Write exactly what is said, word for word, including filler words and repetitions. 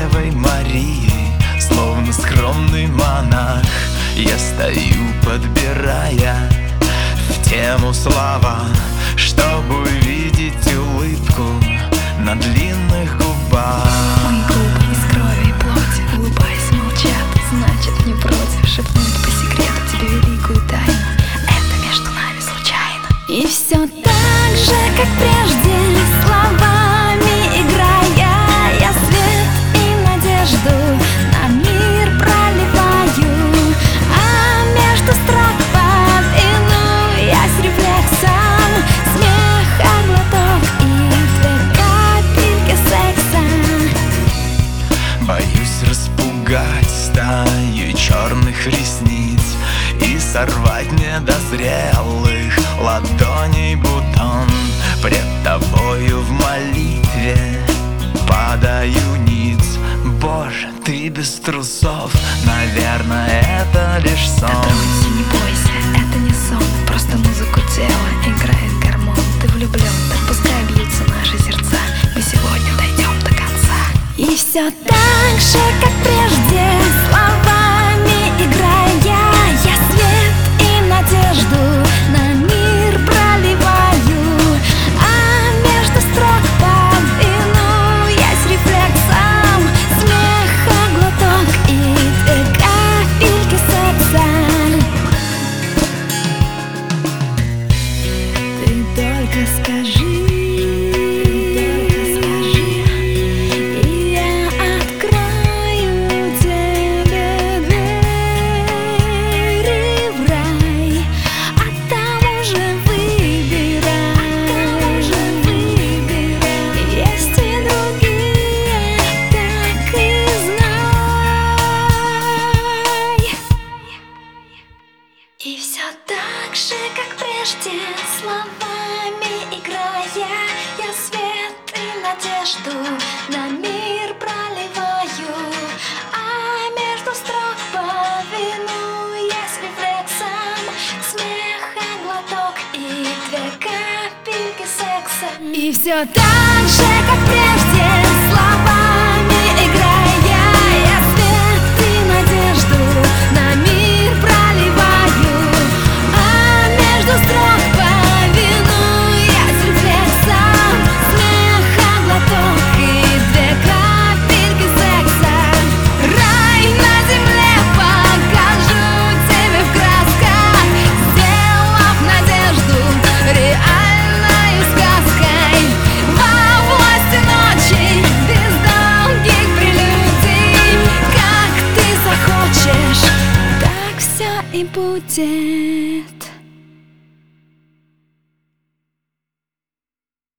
Девой Марией, словно скромный монах. Я стою, подбирая в тему слова, чтобы увидеть улыбку на длинных губах. Мои губы из крови и плоти, улыбаясь, молчат, значит, не против шепнуть по секрету тебе великую тайну. Это между нами случайно. И все так же, как прежде, словами играя, я свет и надежду на мир проливаю, а между строк повинуясь рефлексам, смех, а глоток и две капельки секса. Боюсь распугать стаю черных ресниц и сорвать недозрелых ладоней бутон. Пред тобою в молитве падаю ниц. Боже, ты без трусов, наверное, это лишь сон. Дотронься, не бойся, это не сон, просто музыку тела играет гормон. Ты влюблен, так пускай бьются наши сердца, мы сегодня дойдем до конца. И все так же, как прежде, словами играя, я свет и надежду на мир проливаю, а между строк повинуясь рефлексам, смех, а глоток и две капельки секса. Ты только скажи, и все так же, как прежде, словами играя, я свет и надежду на мир проливаю, а между строк повинуясь рефлексам, смех, а глоток и две капельки секса. И все так же, как прежде, словами играя, я свет и надежду на мир проливаю, а между строк повинуясь рефлексам, смех, а глоток и две капельки секса. Рай на земле покажу тебе в красках, сделав надежду реальной сказкой. Во власти ночи, без долгих прелюдий, как ты захочешь, так все и будет.